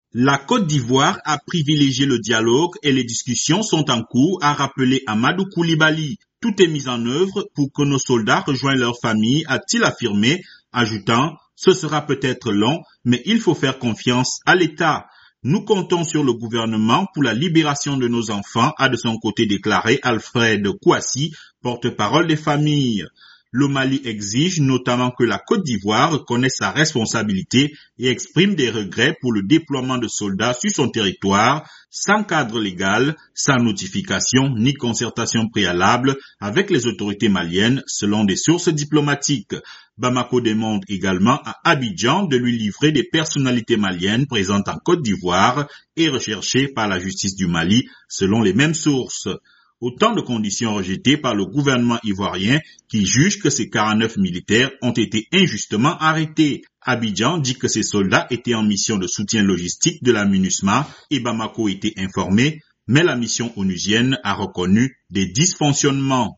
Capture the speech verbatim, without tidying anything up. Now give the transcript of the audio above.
La Côte d'Ivoire a privilégié le dialogue et les discussions sont en cours, a rappelé Amadou Koulibaly. Tout est mis en œuvre pour que nos soldats rejoignent leurs familles, a-t-il affirmé, ajoutant « Ce sera peut-être long, mais il faut faire confiance à l'État ». Nous comptons sur le gouvernement pour la libération de nos enfants, a de son côté déclaré Alfred Kouassi, porte-parole des familles. Le Mali exige notamment que la Côte d'Ivoire reconnaisse sa responsabilité et exprime des regrets pour le déploiement de soldats sur son territoire sans cadre légal, sans notification ni concertation préalable avec les autorités maliennes selon des sources diplomatiques. Bamako demande également à Abidjan de lui livrer des personnalités maliennes présentes en Côte d'Ivoire et recherchées par la justice du Mali selon les mêmes sources. Autant de conditions rejetées par le gouvernement ivoirien qui juge que ces quarante-neuf militaires ont été injustement arrêtés. Abidjan dit que ces soldats étaient en mission de soutien logistique de la MINUSMA et Bamako était informé, mais la mission onusienne a reconnu des dysfonctionnements.